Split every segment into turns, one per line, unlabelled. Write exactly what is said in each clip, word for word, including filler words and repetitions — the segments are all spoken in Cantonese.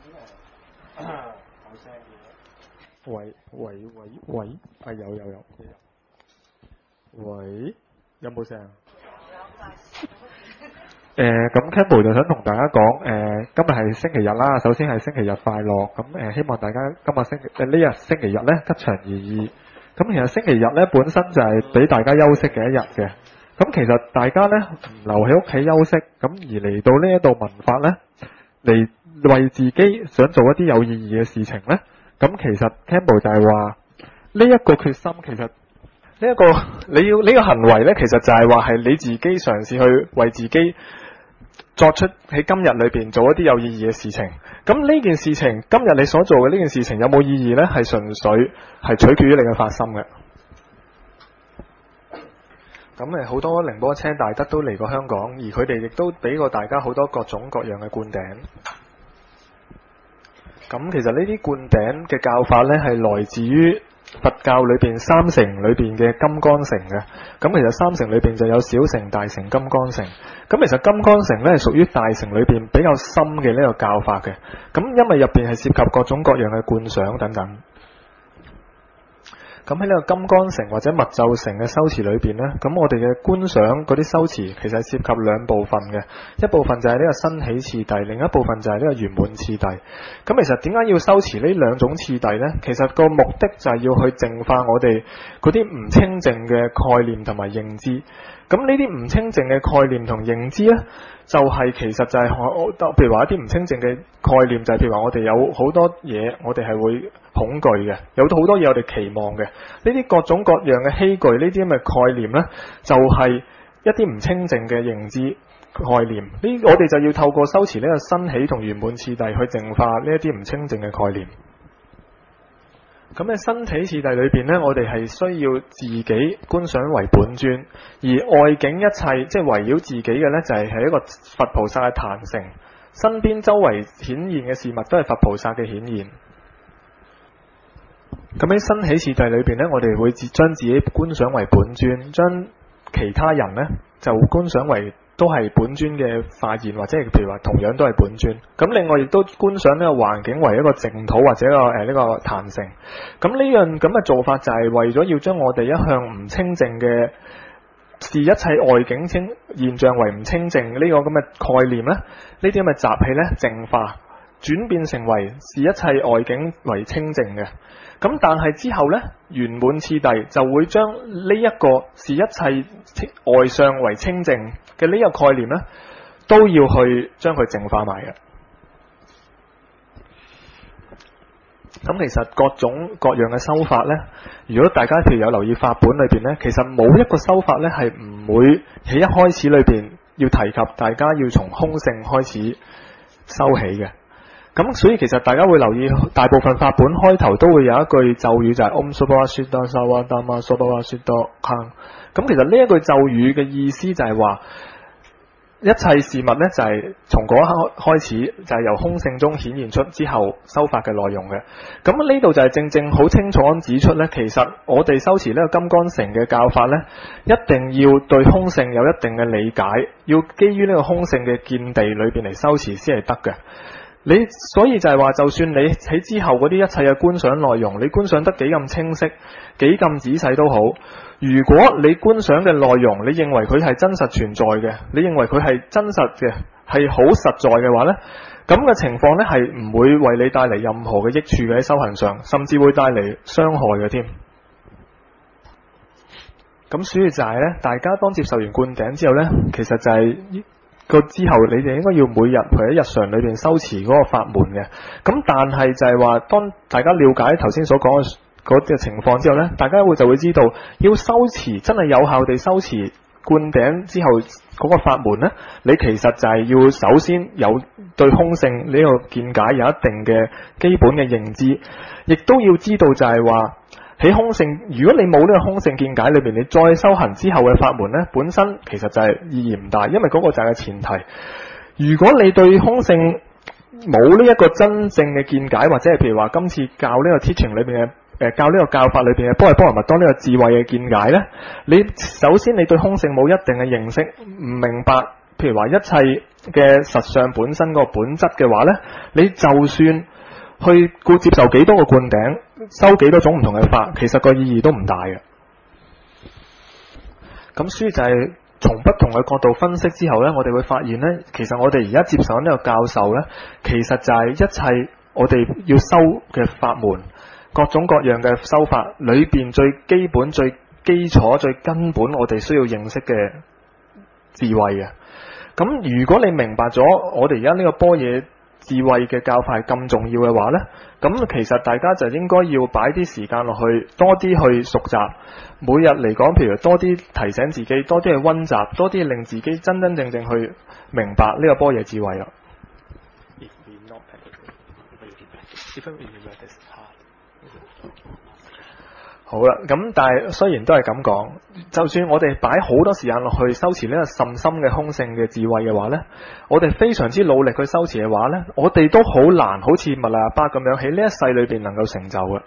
好聲嘅。喂喂喂喂，係有有有。喂，有冇聲？誒，咁 Campbell 就想同大家講，誒、呃，今日係星期日啦。首先係星期日快樂。咁誒、呃，希望大家今日星誒呢日星期日咧吉祥如意。咁其實星期日咧本身就係俾大家休息嘅一日嘅。咁其實大家咧唔留喺屋企休息，咁而嚟到呢一度文法咧，嚟為自己想做一啲有意義嘅事情咧，咁其實 Campbell 就係話呢一個決心，其實呢、這、一個你要呢、這個行為咧，其實就係話係你自己嘗試去為自己作出喺今日裏邊做一啲有意義嘅事情。咁呢件事情，今日你所做嘅呢件事情有冇意義咧？係純粹係取決於你嘅發心嘅。咁誒，好多寧波青大德都嚟過香港，而佢哋亦都俾過大家好多各種各樣嘅灌頂。咁其實呢啲灌頂嘅教法咧，係來自於佛教裏邊三乘裏邊嘅金剛乘嘅。咁其實三乘裏邊就有小乘、大乘、金剛乘。咁其實金剛乘咧係屬於大乘裏邊比較深嘅呢個教法嘅。咁因為入邊係涉及各種各樣嘅觀想等等。咁喺呢個金剛乘或者密咒乘嘅修持裏邊呢，咁我哋嘅觀想嗰啲修持其實涉及兩部分嘅，一部分就係呢個生起次第，另一部分就係呢個圓滿次第。咁其實點解要修持呢兩種次第呢？其實個目的就係要去淨化我哋嗰啲唔清淨嘅概念同埋認知。咁呢啲唔清淨嘅概念同認知呢，就係、是、其實就係、是、譬如話一啲唔清淨嘅概念，就係譬如話我哋有好多嘢，我哋係會恐懼嘅，有好多嘢我哋期望嘅，呢啲各種各樣嘅希懼，呢啲咁嘅概念呢，就係、是、一啲唔清淨嘅認知概念。呢我哋就要透過修持呢個生起同圓滿次第去淨化呢一啲唔清淨嘅概念。咁喺生起次第裏邊呢，我哋係需要自己觀想為本尊，而外境一切即係圍繞自己嘅呢，就係、是、係一個佛菩薩嘅壇城，身邊周圍顯現嘅事物都係佛菩薩嘅顯現。咁喺生起次第裏邊呢，我哋會將自己觀想為本尊，將其他人呢就觀想為都係本尊嘅化現，或者係譬如話同樣都係本尊。咁另外亦都觀想呢個環境為一個淨土或者一個誒呢、呃這個壇城。咁呢樣咁嘅做法就係為咗要將我哋一向唔清淨嘅視一切外境清現象為唔清淨呢個咁嘅概念呢，呢啲咁嘅習氣呢淨化，轉變成為視一切外境為清淨嘅。咁但係之後呢，圓滿次第就會將呢一個視一切外相為清淨嘅呢個概念呢，都要去將佢淨化埋嘅。咁其實各種各樣嘅修法呢，如果大家譬如有留意法本裏邊呢，其實冇一個修法呢係唔會喺一開始裏邊要提及大家要從空性開始修起嘅。咁所以其實大家會留意，大部分法本開頭都會有一句咒語，就係 Om Svasthita Sawadama Svasthita Kang。咁其實呢一句咒語嘅意思就係話，一切事物呢就係從嗰一刻開始，就係由空性中顯現出之後修法嘅內容嘅。咁呢度就係正正好清楚咁指出呢，其實我哋修持呢個金剛乘嘅教法呢，一定要對空性有一定嘅理解，要基於呢個空性嘅見地裏邊嚟修持先係得嘅。你所以就係話，就算你喺之後嗰啲一切嘅觀想內容，你觀想得幾咁清晰、幾咁仔細都好，如果你觀想嘅內容，你認為佢係真實存在嘅，你認為佢係真實嘅，係好實在嘅話呢，咁嘅情況呢係唔會為你帶嚟任何嘅益處嘅，喺修行上，甚至會帶嚟傷害嘅添。咁所以就係呢，大家當接受完灌頂之後呢，其實就係、是。個之後你哋應該要每日喺日常裏邊修持嗰個法門嘅。咁但係就係話，當大家了解頭先所講嘅嗰啲情況之後呢，大家會就會知道，要修持真係有效地修持灌頂之後嗰個法門呢，你其實就係要首先有對空性呢個見解有一定嘅基本嘅認知，亦都要知道就係話，喺空性，如果你冇呢個空性見解裏邊，你再修行之後嘅法門呢，本身其實就係意義唔大，因為嗰個就係個前提。如果你對空性冇呢一個真正嘅見解，或者係譬如話今次教呢個 teaching 裏邊嘅誒、呃、教呢個教法裏邊嘅波羅波羅蜜多呢個智慧嘅見解呢，你首先你對空性冇一定嘅認識，唔明白譬如話一切嘅實相本身個本質嘅話呢，你就算去顧接受幾多個灌頂，修幾多種唔同嘅法，其實個意義都唔大嘅。咁所以就係從不同嘅角度分析之後呢，我哋會發現呢，其實我哋而家接受呢個教授呢，其實就係一切我哋要修嘅法門，各種各樣嘅修法裏邊最基本、最基礎、最根本，我哋需要認識嘅智慧嘅。咁如果你明白咗我哋而家呢個般若智慧嘅教法係咁重要嘅話呢，咁其實大家就應該要擺啲時間落去，多啲去熟習。每日嚟講，譬如多啲提醒自己，多啲去溫習，多啲令自己真真正正去明白呢個般若智慧啦。好啦，咁但係雖然都係咁講，就算我哋擺好多時間落去修持呢個甚深嘅空性嘅智慧嘅話呢，我哋非常之努力去修持嘅話呢，我哋都好難好似密勒日巴咁樣喺呢一世裏邊能夠成就嘅。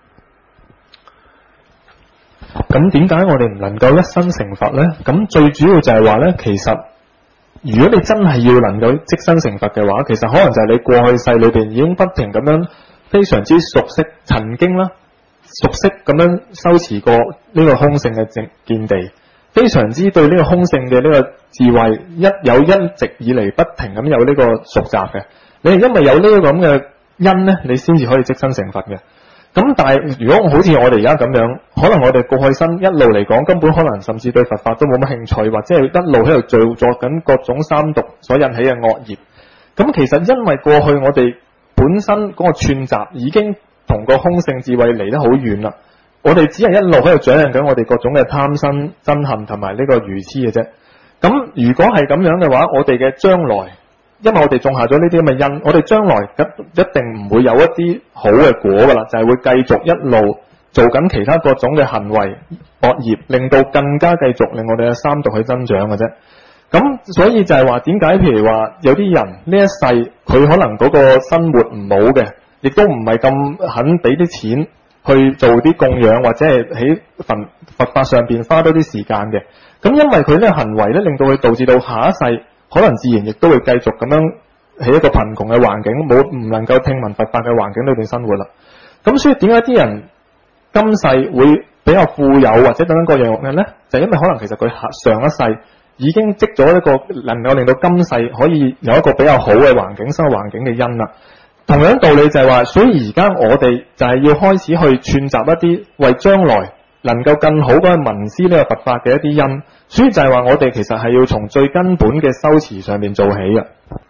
咁點解我哋唔能夠一生成佛呢？咁最主要就係話呢，其實如果你真係要能夠即身成佛嘅話，其實可能就係你過去世裏邊已經不停咁樣非常之熟悉曾經啦。熟悉咁樣修持過呢個空性嘅見地，非常之對呢個空性嘅呢個智慧一有一直以嚟不停咁有呢個熟習嘅。你係因為有呢個咁嘅因呢，你先至可以即身成佛嘅。咁但係如果好似我哋而家咁樣，可能我哋過去生一路嚟講根本可能甚至對佛法都冇乜興趣，或者係一路喺度做作緊各種三毒所引起嘅惡業。咁其實因為過去我哋本身嗰個串習已經同個空性智慧離得好遠啦，我哋只係一路喺度掌握緊我哋各種嘅貪生憎恨同埋呢個愚痴嘅啫。咁如果係咁樣嘅話，我哋嘅將來，因為我哋種下咗呢啲咁嘅因，我哋將來一一定唔會有一啲好嘅果噶啦，就係會繼續一路做緊其他各種嘅行為惡業，令到更加繼續令我哋嘅三毒去增長嘅啫。咁所以就係話點解譬如話有啲人呢一世佢可能嗰個生活唔好嘅，亦都唔係咁肯俾啲錢去做啲供養，或者係喺佛佛法上邊花多啲時間嘅。咁因為佢呢個行為咧，令到佢導致到下一世可能自然亦都會繼續咁樣喺一個貧窮嘅環境，冇唔能夠聽聞佛法嘅環境裏邊生活啦。咁所以點解啲人今世會比較富有或者等等各樣嘅咧？就係因為可能其實佢上一世已經積咗一個能夠令到今世可以有一個比較好嘅環境、生活環境嘅因啦。同樣道理就係話，所以而家我哋就係要開始去串習一啲為將來能夠更好咁去聞思呢個佛法嘅一啲因，所以就係話我哋其實係要從最根本嘅修持上面做起嘅。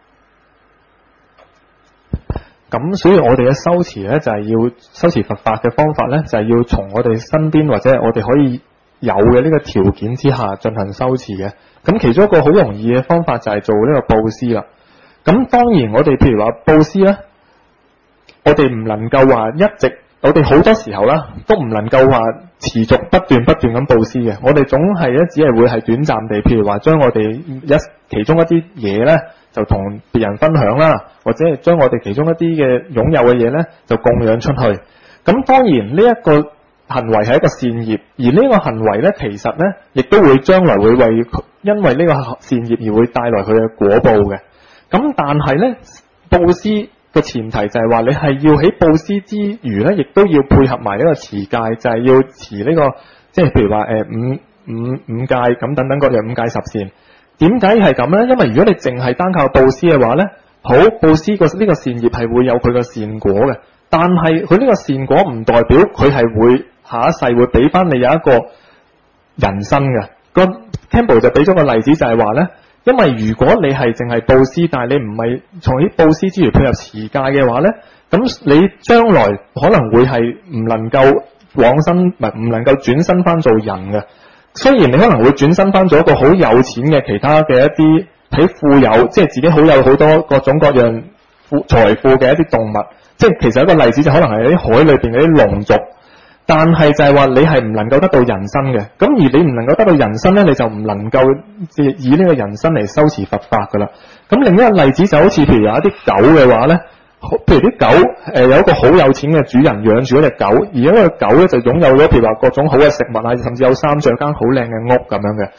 咁所以我哋嘅修持呢，就係要修持佛法嘅方法呢，就係要從我哋身邊或者我哋可以有嘅呢個條件之下進行修持嘅。咁其中一個好容易嘅方法就係做呢個布施啦。咁當然我哋譬如話布施呢，我哋唔能夠話一直，我哋好多時候啦，都唔能夠話持續不斷不斷咁布施嘅。我哋總係咧，只係會係短暫地，譬如話將我哋一其中一啲嘢咧，就同別人分享啦，或者係將我哋其中一啲嘅擁有嘅嘢咧，就供養出去。咁當然呢一個行為係一個善業，而呢個行為咧，其實咧，亦都會將來會為因為呢個善業而會帶來佢嘅果報嘅。咁但係咧，布施個前提就係話你係要喺布施之餘咧，亦都要配合埋呢個持戒，就係、是、要持呢、這個即係譬如話誒、呃、五五五戒咁等等各樣五戒十善。點解係咁咧？因為如果你淨係單靠布施嘅話咧，好布施個呢個善業係會有佢個善果嘅，但係佢呢個善果唔代表佢係會下一世會俾翻你有一個人生嘅。個 Campbell 就俾咗個例子就係話咧。因為如果你係淨係布施，但係你唔係從啲布施之餘配合持戒嘅話呢，咁你將來可能會係唔能夠往生，唔係唔能夠轉身翻做人嘅。雖然你可能會轉身翻做一個好有錢嘅其他嘅一啲喺富有，即係自己好有好多各種各樣富財富嘅一啲動物，即係其實一個例子就可能係喺海裏邊嗰啲龍族。但係就係話你係唔能夠得到人生嘅，咁而你唔能夠得到人生呢，你就唔能夠以呢個人生嚟修持佛法噶啦。咁另一個例子就好似譬如有一啲狗嘅話呢，譬如啲狗誒、呃、有一個好有錢嘅主人養住嗰隻狗，而嗰個狗呢就擁有咗譬如話各種好嘅食物啊，甚至有衫着間好靚嘅屋咁樣嘅。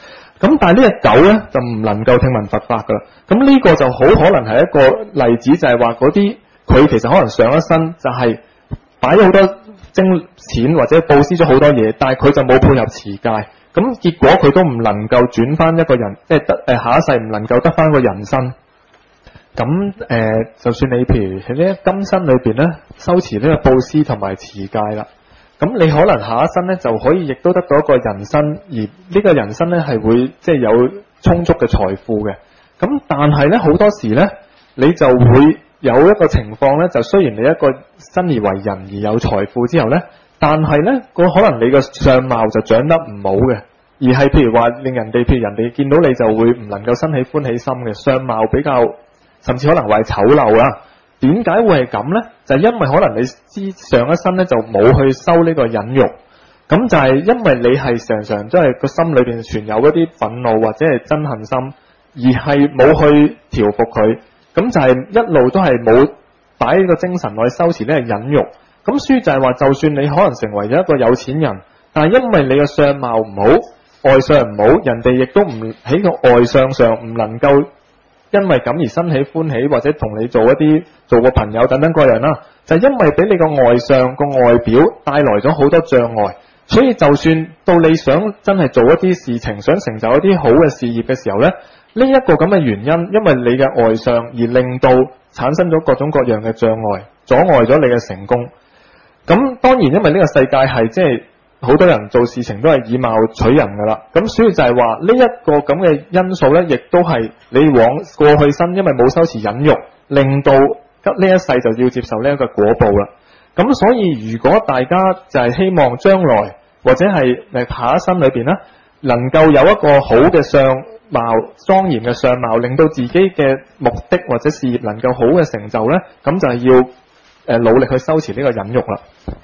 咁但係呢隻狗咧就唔能夠聽聞佛法噶啦。咁呢個就好可能係一個例子，就係話嗰啲佢其實可能上一生就係擺咗好多精錢或者布施咗好多嘢，但係佢就冇配合持戒，咁結果佢都唔能夠轉翻一個人，即係得誒下一世唔能夠得翻個人身。咁誒、呃，就算你譬如喺呢今生裏邊咧，修持呢個布施同埋持戒啦，咁你可能下一生咧就可以亦都得到一個人身，而呢個人身咧係會即係有充足嘅財富嘅。咁但係咧好多時咧，你就會有一個情況咧，就雖然你一個生而為人而有財富之後咧，但係咧個可能你個相貌就長得唔好嘅，而係譬如話令人哋譬如人哋見到你就會唔能夠生起歡喜心嘅，相貌比較甚至可能話係醜陋啦。點解會係咁咧？就係因為可能你之上一生咧就冇去修呢個忍辱，咁就係因為你係常常都係個心裏邊存有一啲憤怒或者係憎恨心，而係冇去調服佢，咁就係一路都係冇擺呢個精神去修持呢個忍辱。咁書就係話，就算你可能成為咗一個有錢人，但係因為你嘅相貌唔好，外相唔好，人哋亦都唔喺個外相上唔能夠因為咁而生起歡喜，或者同你做一啲做個朋友等等各樣啦，就係因為俾你個外相個外表帶來咗好多障礙，所以就算到你想真係做一啲事情，想成就一啲好嘅事業嘅時候呢，呢一個咁嘅原因，因為你嘅外相而令到產生咗各種各樣嘅障礙，阻礙咗你嘅成功。咁當然因為呢個世界係即係好多人做事情都係以貌取人噶啦，咁所以就係話呢一個咁嘅因素呢，亦都係你往過去生因為冇修持忍辱，令到呢一世就要接受呢一個果報啦。咁所以如果大家就係希望將來或者係誒下一生裏邊呢，能夠有一個好嘅相貌、莊嚴嘅相貌，令到自己嘅目的或者事業能夠好嘅成就呢，咁就係要誒努力去修持呢個忍辱啦。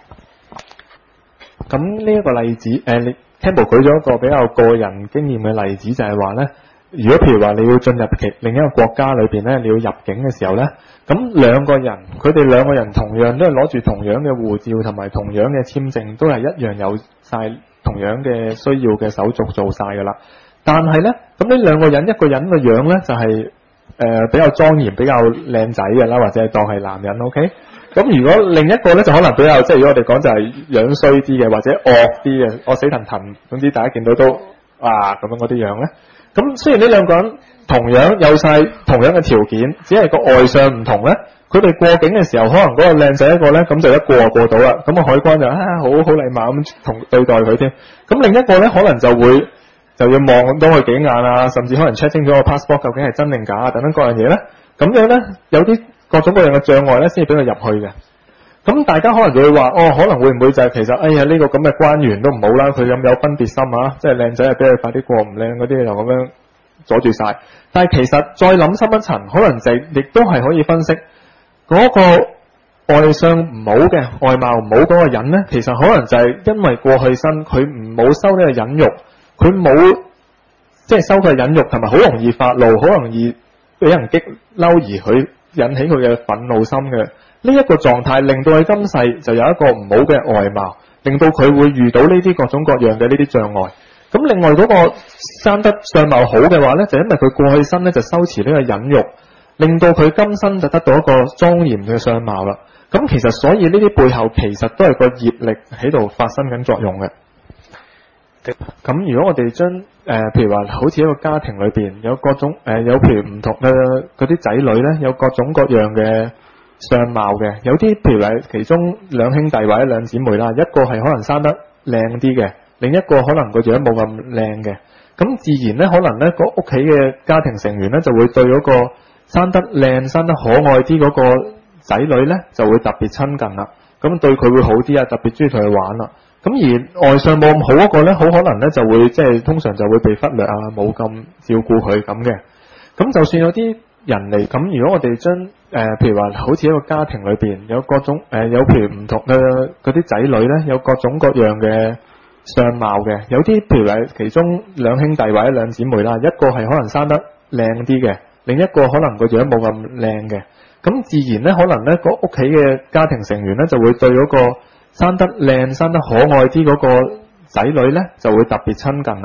咁呢一個例子，誒、呃，你 Campbell 舉咗一個比較個人經驗嘅例子，就係話咧，如果譬如話你要進入其另一個國家裏邊咧，你要入境嘅時候咧，咁兩個人，佢哋兩個人同樣都係攞住同樣嘅護照同埋同樣嘅簽證，都係一樣有晒同樣嘅需要嘅手續做晒噶啦。但係咧，咁呢兩個人，一個人嘅樣咧就係、是、誒、呃、比較莊嚴、比較靚仔嘅啦，或者係當係男人 ，OK。咁如果另一個咧就可能比較即係如果我哋講就係樣衰啲嘅，或者惡啲嘅，惡死騰騰，總之大家見到都啊咁樣嗰啲樣咧。咁雖然呢兩個人同樣有晒同樣嘅條件，只係個外相唔同咧，佢哋過境嘅時候可能嗰個靚仔一個咧，咁就一過就過到啦，咁個海關就啊好好禮貌咁同對待佢添。咁另一個咧可能就會就要望多佢幾眼啊，甚至可能 check 清楚個 passport 究竟係真定假啊等等各樣嘢咧。咁樣咧有啲各種各樣嘅障礙咧，先至俾佢入去嘅。咁大家可能就會話，哦，可能會唔會就係其實，哎呀呢、這個咁嘅官員都唔好啦，佢咁有分別心啊，即係靚仔係俾佢快啲過，唔靚嗰啲就咁樣阻住晒。但係其實再諗深一層，可能就亦都係可以分析嗰、那個外相唔好嘅外貌唔好嗰個人咧，其實可能就係因為過去生佢唔冇修呢個忍辱，佢冇即係修佢嘅忍辱，同埋好容易發怒，好容易俾人激嬲而佢引起佢嘅憤怒心嘅呢一個狀態，令到佢今世就有一個唔好嘅外貌，令到佢會遇到呢啲各種各樣嘅呢啲障礙。咁另外嗰個生得相貌好嘅話呢，就因為佢過去生呢就修持呢個忍辱，令到佢今生就得到一個莊嚴嘅相貌啦。咁其實所以呢啲背後其實都係個業力喺度發生緊作用嘅。咁如果我哋將誒、呃，譬如話好似一個家庭裏邊有各種誒、呃，有譬如唔同嘅嗰啲仔女咧，有各種各樣嘅相貌嘅，有啲譬如話其中兩兄弟或者兩姊妹啦，一個係可能生得靚啲嘅，另一個可能個樣冇咁靚嘅，咁自然咧可能咧個屋企嘅家庭成員咧就會對嗰個生得靚、生得可愛啲嗰個仔女咧就會特別親近啦，咁對佢會好啲啊，特別中意同佢玩啦。咁而外相冇咁好嗰個咧，好可能咧就會即係通常就會被忽略啊，冇咁照顧佢咁嘅。咁就算有啲人嚟，咁如果我哋將誒譬如話好似一個家庭裏邊有各種誒、呃、有譬如唔同嘅嗰啲仔女咧，有各種各樣嘅相貌嘅，有啲譬如話其中兩兄弟或者兩姊妹啦，一個係可能生得靚啲嘅，另一個可能個樣冇咁靚嘅。咁自然咧可能咧個屋企嘅家庭成員咧就會對嗰個生得靚、生得可愛啲嗰個仔女咧就會特別親近啦。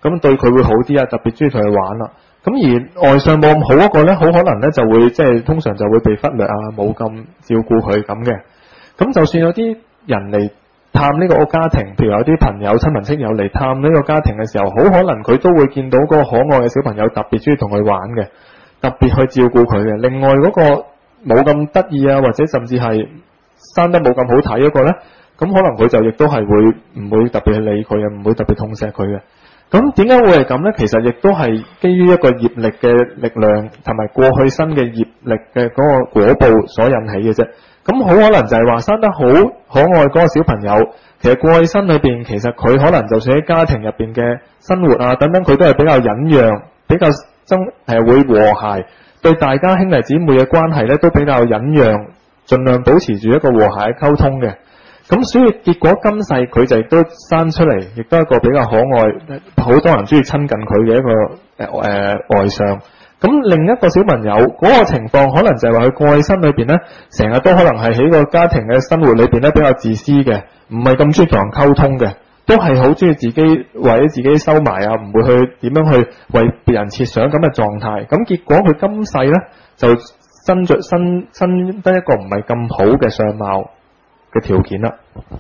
咁對佢會好啲啊，特別中意同佢玩啦。咁而外相冇咁好嗰個咧，好可能咧就會即係通常就會被忽略啊，冇咁照顧佢咁嘅。咁就算有啲人嚟探呢個家庭，譬如有啲朋友、親朋戚友嚟探呢個家庭嘅時候，好可能佢都會見到嗰個可愛嘅小朋友特別中意同佢玩嘅，特別去照顧佢嘅。另外嗰個冇咁得意啊，或者甚至係生得冇咁好睇嗰個咧，咁可能佢就亦都係會唔會特別去理佢嘅，唔會特別痛錫佢嘅。咁點解會係咁咧？其實亦都係基於一個業力嘅力量同埋過去生嘅業力嘅嗰個果報所引起嘅啫。咁好可能就係話生得好可愛嗰個小朋友，其實過去生裏邊，其實佢可能就算喺家庭入邊嘅生活啊等等，佢都係比較忍讓，比較爭誒會和諧，對大家兄弟姊妹嘅關係咧都比較忍讓，盡量保持住一個和諧嘅溝通嘅。咁所以結果今世佢就亦都生出嚟，亦都係一個比較可愛，好多人中意親近佢嘅一個誒誒、呃、外相。咁另一個小朋友嗰、那個情況，可能就係話佢過去生裏邊咧，成日都可能係喺個家庭嘅生活裏邊咧比較自私嘅，唔係咁中意同人溝通嘅，都係好中意自己為咗自己收埋啊，唔會去點樣去為別人設想咁嘅狀態。咁結果佢今世咧就生着生生得一個唔係咁好嘅相貌嘅條件啦。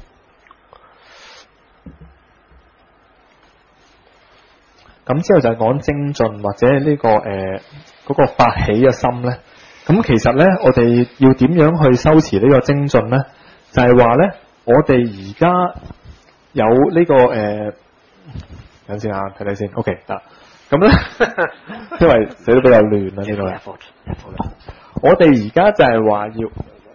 咁之後就係講精進或者呢、這個誒嗰、呃那個發起嘅心咧。咁其實咧，我哋要點樣去修持呢個精進咧？就係話咧，我哋而家有呢、這個誒，等先啊，睇睇先。OK 得。咁咧，因為寫得比較亂啦呢度。我哋而家就係話要。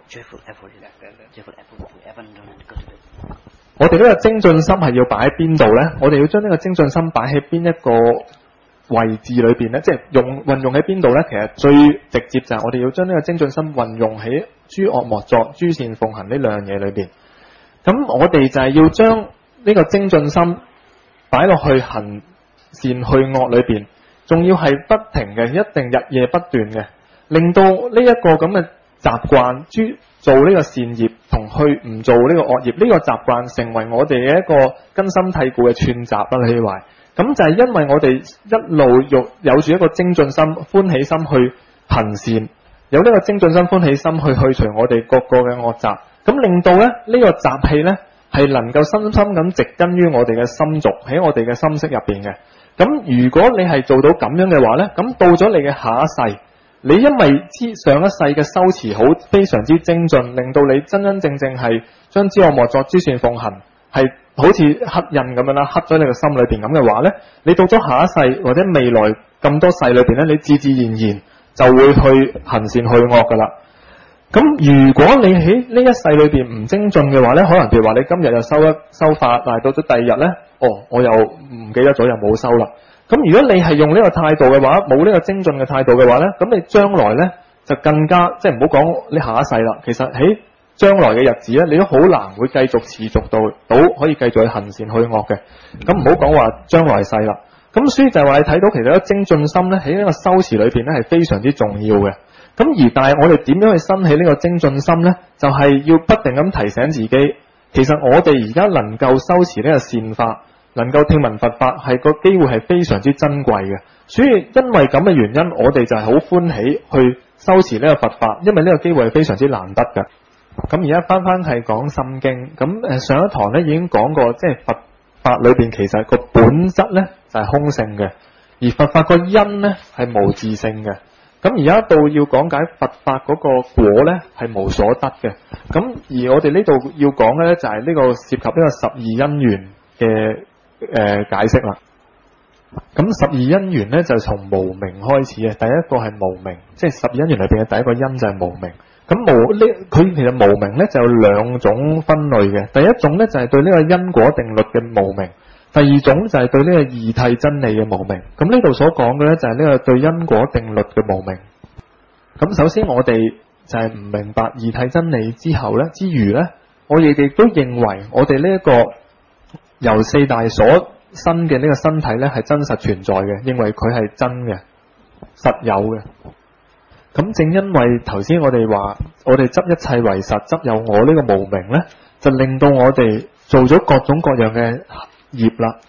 我哋呢個精進心係要擺喺邊度呢？我哋要將呢個精進心擺喺邊一個位置裏邊呢？即係用運用喺邊度呢？其實最直接就係我哋要將呢個精進心運用喺諸惡莫作、諸善奉行呢兩樣嘢裏邊。咁我哋就係要將呢個精進心擺落去行善去惡裏邊，仲要係不停嘅，一定日夜不斷嘅，令到呢一個咁嘅習慣，諸做呢個善業同去唔做呢個惡業，呢、這個習慣成為我哋嘅一個根深蒂固嘅串習啦。你話咁就係因為我哋一路有有住一個精進心、歡喜心去行善，有呢個精進心、歡喜心去去除我哋各個嘅惡習，咁令到咧呢、這個習氣咧係能夠深深咁植根於我哋嘅心續，喺我哋嘅心識入邊嘅。咁如果你係做到咁樣嘅話咧，咁到咗你嘅下一世。你因為之上一世嘅修持好非常之精進，令到你真真正正係將諸惡莫作、諸善奉行係好似刻印咁樣啦，刻咗你個心裏邊咁嘅話呢，你到咗下一世或者未來咁多世裏邊呢，你自自然然就會去行善去惡噶啦。咁如果你喺呢一世裏邊唔精進嘅話呢，可能譬如話你今日又收一收法，但係到咗第二日呢，哦，我又唔記得咗又冇收啦。咁如果你係用呢個態度嘅話，冇呢個精進嘅態度嘅話呢，咁你將來呢就更加即係唔好講你下一世啦。其實喺將來嘅日子呢，你都好難會繼續持續到到可以繼續去行善去惡嘅。咁唔好講話將來世啦。咁所以就係話你睇到其實咧精進心呢喺呢個修持裏邊呢係非常之重要嘅。咁而但係我哋點樣去生起呢個精進心呢？就係、是、要不停咁提醒自己，其實我哋而家能夠修持呢個善法，能夠聽聞佛法係個機會係非常之珍貴嘅，所以因為咁嘅原因，我哋就係好歡喜去修持呢個佛法，因為呢個機會係非常之難得嘅。咁而家翻翻係講心經，咁誒上一堂咧已經講過，即係佛法裏邊其實個本質咧就係空性嘅，而佛法個因咧係無自性嘅。咁而家到要講解佛法嗰個果咧係無所得嘅。咁而我哋呢度要講嘅咧就係呢個涉及呢個十二因緣嘅。誒、呃，解釋啦。咁十二因緣咧就從無明開始嘅，第一個係無明，即係十二因緣裏邊嘅第一個因就係無明。咁無呢，佢其實無明咧就有兩種分類嘅。第一種咧就係對呢個因果定律嘅無明，第二種就係對呢個義諦真理嘅無明。咁呢度所講嘅咧就係呢個對因果定律嘅無明。咁首先我哋就係唔明白義諦真理之後咧之餘咧，我哋亦都認為我哋呢一個由四大所生嘅呢個身體咧係真實存在嘅，認為佢係真嘅、實有嘅。咁正因為頭先我哋話，我哋執一切為實，執有我呢個無明咧，就令到我哋做咗各種各樣嘅業啦，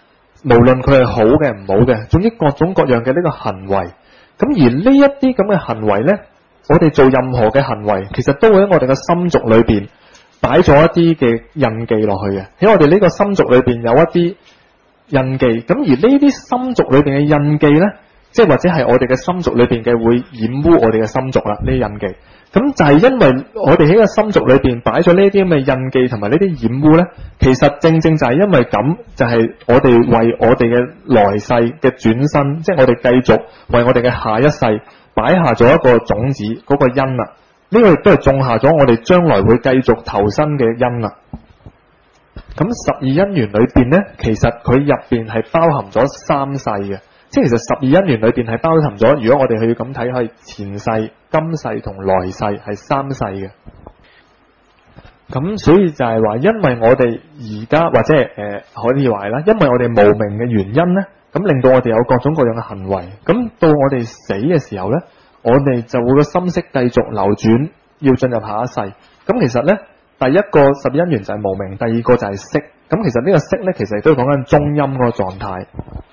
無論佢係好嘅唔好嘅，總之各種各樣嘅呢個行為。咁而呢一啲咁嘅行為呢，我哋做任何嘅行為，其實都會喺我哋嘅心軸裏邊擺咗一啲嘅印記落去嘅。喺我哋呢個心軸裏邊有一啲印記，咁而呢啲心軸裏邊嘅印記呢，即係或者係我哋嘅心軸裏邊嘅會染污我哋嘅心軸啦，呢啲印記。咁就係因為我哋喺個心軸裏邊擺咗呢啲咁嘅印記同埋呢啲染污呢，其實正正就係因為咁，就係我哋為我哋嘅來世嘅轉身，即係我哋繼續為我哋嘅下一世擺下咗一個種子，嗰個因啦。呢個亦都係種下咗我哋將來會繼續投身嘅因啦。咁十二因緣裏邊呢，其實佢入邊係包含咗三世嘅。即係其實十二因緣裏邊係包含咗，如果我哋去咁睇，係前世、今世同來世係三世嘅。咁所以就係話，因為我哋而家或者係誒、呃、可以話啦，因為我哋無明嘅原因呢，咁令到我哋有各種各樣嘅行為。咁到我哋死嘅時候呢，我哋就會個心識繼續流轉，要進入下一世。咁其實呢，第一個十二因緣就係無明，第二個就係識。咁其實呢個識呢，其實亦都講緊中陰嗰個狀態。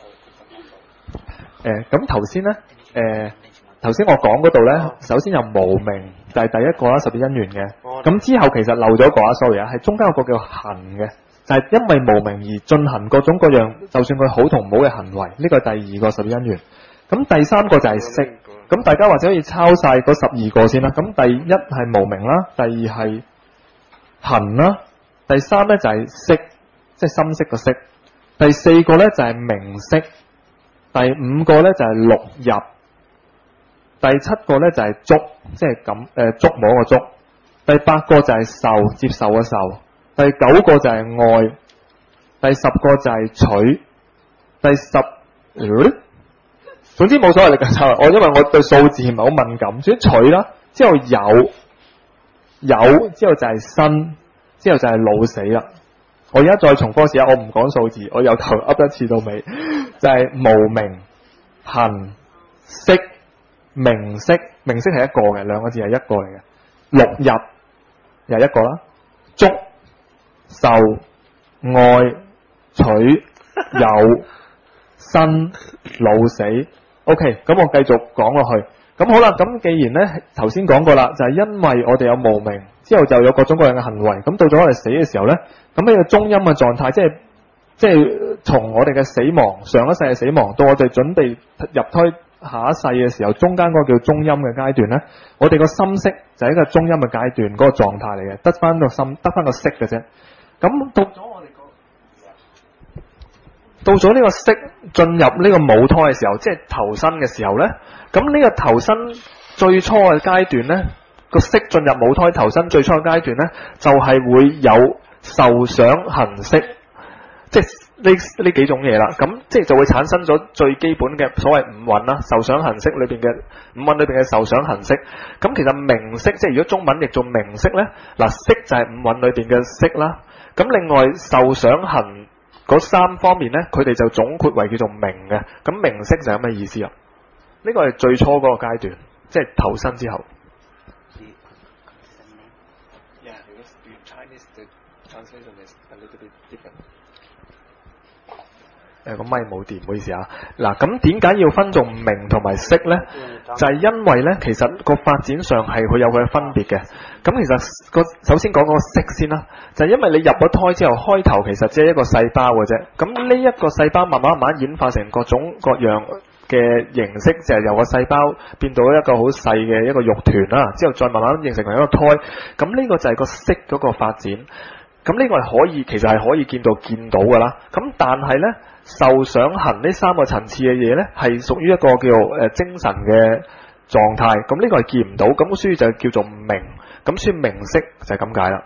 誒，咁頭先咧，誒，頭先我講嗰度咧，首先有無明，就係第一個啦，十二因緣嘅。咁之後其實漏咗個啊 sorry 啊，係中間有個叫行嘅，就係因為無明而進行各種各樣，就算佢好同唔好嘅行為，呢個係第二個十二因緣。咁第三個就係識，咁大家或者可以抄晒嗰十二個先啦。咁第一係無明啦，第二係行啦，第三咧就係識，即係心識個識，第四個咧就係名色。第五個咧就係六入，第七個咧就係觸，即係咁誒觸摸個觸，第八個就係受，接受個受，第九個就係愛，第十個就係取，第十，嗯、總之冇所謂嘅就我因為我對數字唔係好敏感，所以取啦，之後有，有之後就係生，之後就係老死啦。我而家再重複一次啊！我唔講數字，我由頭噏一次到尾，就係、是、無明、行、識、名色，名色係一個嘅，兩個字係一個嚟嘅。六入又係一個啦，觸、受、愛、取、有、生、老死。OK，咁我繼續講落去。咁好啦，咁既然咧頭先講過啦，就係、是、因為我哋有無明，之後就有各種各樣嘅行為，咁到咗我哋死嘅時候咧。咁呢個中陰嘅狀態，即係即係從我哋嘅死亡，上一世嘅死亡，到我哋準備入胎下一世嘅時候，中間嗰個叫中陰嘅階段咧，我哋個心識就係一個中陰嘅階段嗰個狀態嚟嘅，得翻個心，得翻個識嘅啫。咁到咗我哋個，到咗呢個識進入呢個母胎嘅時候，即係投生嘅時候咧，咁呢個投生最初嘅階段咧，個識進入母胎投生最初嘅階段咧，就係、是、會有。受想行識，即係呢呢幾種嘢啦，咁即係就會產生咗最基本嘅所謂五蘊啦。受想行識裏邊嘅五蘊裏邊嘅受想行識，咁其實名色即係如果中文譯做名色咧，嗱色就係五蘊裏邊嘅色啦。咁另外受想行嗰三方面咧，佢哋就總括為叫做名嘅。咁名色就係咁嘅意思啊。呢個係最初嗰個階段，即係投生之後。誒，個咪冇電，唔好意思啊。嗱，咁點解要分做名同埋色呢？就係、是、因為呢，其實個發展上係佢有佢嘅分別嘅。咁其實個首先講個色先啦，就係、是、因為你入咗胎之後，開頭其實只係一個細胞嘅啫。咁呢一個細胞慢慢慢慢演化成各種各樣嘅形式，就係、是、由個細胞變到一個好細嘅一個肉團啦，之後再慢慢形成為一個胎。咁呢個就係個色嗰個發展。咁呢個係可以，其實係可以見到見到噶啦。咁但係呢，受想行呢三個層次嘅嘢呢，係屬於一個叫做誒精神嘅狀態。咁呢個係見唔到，咁所以就叫做名。咁所以名色就係咁解啦。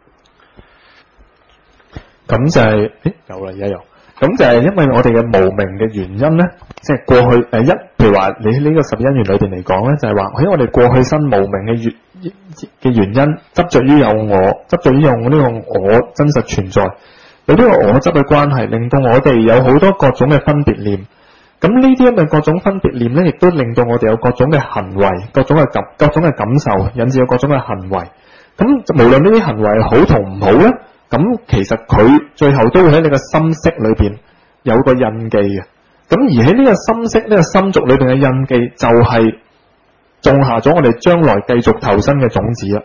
咁就係、是，誒有啦，而家有。咁就係因為我哋嘅無明嘅原因呢，即、就、係、是、過去誒一，譬如話你喺呢個十二因緣裏邊嚟講呢，就係話喺我哋過去生無明嘅原嘅原因，執着於有我，執着於有呢個我真實存在，有呢個我執嘅關係，令到我哋有好多各種嘅分別念。咁呢啲咁嘅各種分別念呢，亦都令到我哋有各種嘅行為、各種嘅感、各種嘅感受，引致有各種嘅行為。咁無論呢啲行為好同唔好呢，咁其實佢最後都會喺你嘅心識裏邊， 有個印記嘅。咁而喺呢個心識呢、呢個心續裏邊嘅印記，就係種下咗我哋將來繼續投生嘅種子啦。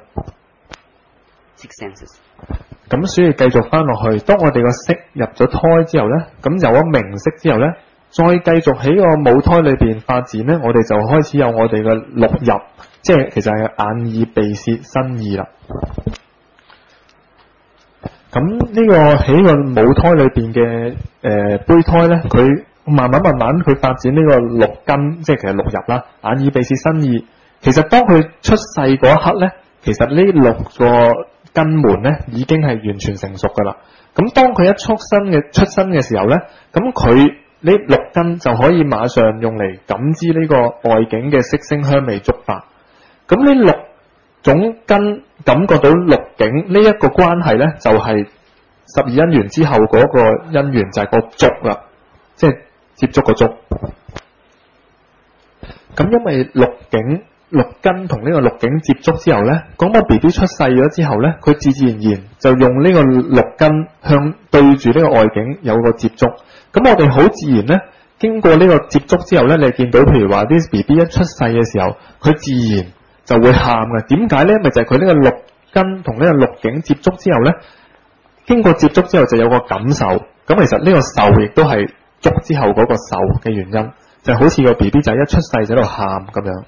咁所以繼續翻落去，當我哋個識入咗胎之後呢，咁有咗名色之後呢，再繼續喺個母胎裏邊發展呢，我哋就開始有我哋嘅六入，即係其實係眼耳鼻舌身意啦。咁呢個喺個母胎裏邊嘅誒胚胎呢，佢慢慢慢慢佢發展呢個六根，即係其實六入啦，眼耳鼻舌身意。其實當佢出世嗰一刻呢，其實呢六個根門呢已經係完全成熟噶啦。咁當佢一出生嘅出生嘅時候呢，咁佢呢六根就可以馬上用嚟感知呢個外境嘅色聲香味觸法。咁呢六種根感覺到六境呢一個關係呢，就係十二因緣之後嗰個因緣就係個觸啦，即係接觸個觸。咁因為六境六根同呢個六境接觸之後呢，講個 B B 出世咗之後呢，佢自自然然就用呢個六根向對住呢個外境有個接觸。咁我哋好自然呢，經過呢個接觸之後呢，你見到譬如話啲 B B 一出世嘅時候，佢自然就會喊嘅。點解呢？咪就係佢呢個六根同呢個六境接觸之後呢，經過接觸之後就有個感受。咁其實呢個受亦都係觸之後嗰個受嘅原因，就好似個 B B 仔一出世就喺度喊咁樣。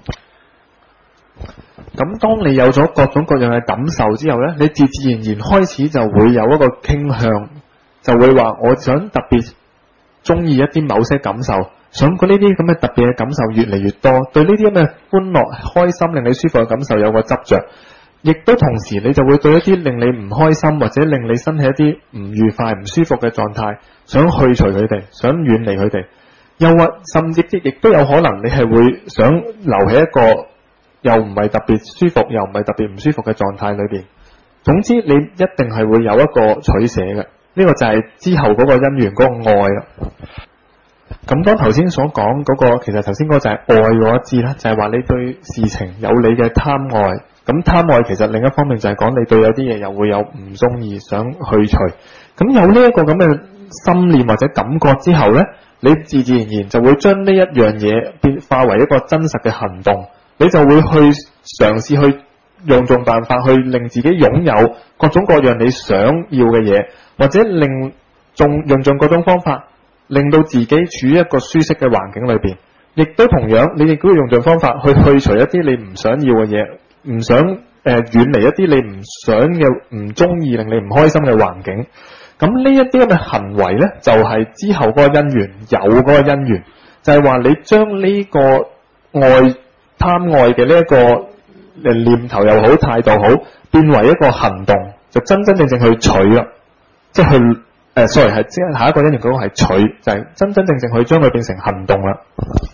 咁當你有咗各種各樣嘅感受之後呢，你自自然然開始就會有一個傾向，就會話我想特別中意一啲某些感受，想過呢啲咁嘅特別嘅感受越嚟越多，對呢啲咁嘅歡樂、開心、令你舒服嘅感受有個執着，亦都同時你就會對一啲令你唔開心或者令你身體一啲唔愉快、唔舒服嘅狀態，想去除佢哋，想遠離佢哋，又或甚至亦都有可能你係會想留喺一個又唔係特別舒服，又唔係特別唔舒服嘅狀態裏邊。總之，你一定係會有一個取捨嘅。呢個就係之後嗰個因緣嗰個愛啦。咁當頭先所講嗰個，其實頭先嗰個就係愛嗰一支啦，就係話你對事情有你嘅貪愛。咁貪愛其實另一方面就係講你對有啲嘢又會有唔中意，想去除。咁有呢一個咁嘅心念或者感覺之後呢，你自自然然就會將呢一樣嘢變化為一個真實嘅行動。你就會去嘗試去用盡辦法去令自己擁有各種各樣你想要嘅嘢，或者令用用盡各種方法令到自己處於一個舒適嘅環境裏邊，亦都同樣你亦都會用盡方法去去除一啲你唔想要嘅嘢，唔想誒、呃、遠離一啲你唔想嘅、唔中意、令你唔開心嘅環境。咁呢一啲咁嘅行為呢，就係、是、之後嗰個因緣有嗰個因緣，就係、是、話你將呢個愛貪愛嘅呢一個誒念頭又好、態度好，變為一個行動，就真真正正去取啦，即係去誒、呃、sorry 係即係下一個因緣嗰個係取，就係、是、真真正正去將佢變成行動啦。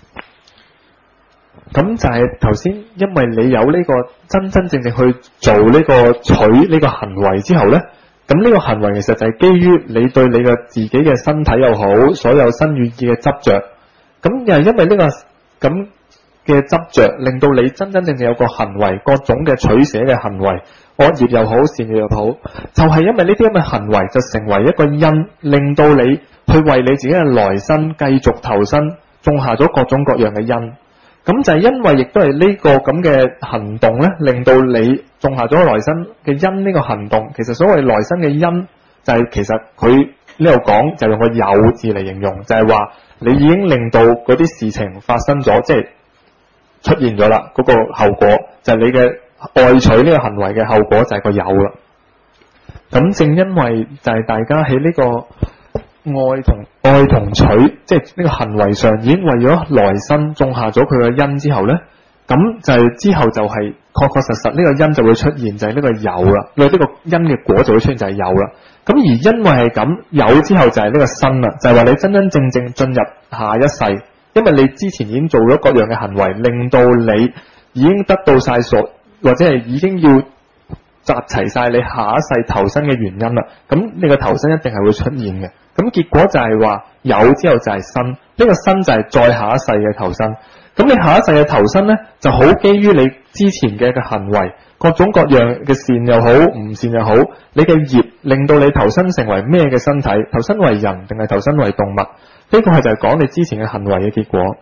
咁就係頭先，因為你有呢個真真正正去做呢個取呢個行為之後呢，咁呢個行為其實就係基於你對你嘅自己嘅身體又好，所有身語意嘅執着。咁又係因為呢個咁嘅執着，令到你真真正正有個行為，各種嘅取捨嘅行為，惡業又好，善業又好，就係、是、因為呢啲咁嘅行為就成為一個因，令到你去為你自己嘅來生繼續投身，種下咗各種各樣嘅因。咁就係因為亦都係呢個咁嘅行動呢，令到你種下咗來生嘅因。呢個行動其實所謂來生嘅因，就係、是、其實佢呢度講就用個有字嚟形容，就係、是、話你已經令到嗰啲事情發生咗，即係出現咗啦，嗰、那個後果就係你嘅愛取呢個行為嘅後果就係個有啦。咁正因為就係大家喺呢個愛同愛同取，即係呢個行為上已經為咗來生種下咗佢嘅因之後呢，咁就係之後就係確確實實呢個因就會出現，就係、是、呢個有啦。因為呢個因嘅果就會出現就係有啦。咁而因為係咁有之後就係呢個生啦，就係、是、話你真真正正進入下一世。因為你之前已經做咗各樣嘅行為，令到你已經得到晒所，或者係已經要集齊晒你下一世投生嘅原因啦。咁你個投生一定係會出現嘅。咁結果就係話有之後就係生，呢、這個生就係再下一世嘅投生。咁你下一世嘅投生呢，就好基於你之前嘅嘅行為， 各種各樣嘅善又好，唔善又好，你嘅業令到你投身成為咩嘅身體？投身為人定係投身為動物？呢、這個係就係講你之前嘅行為嘅結果。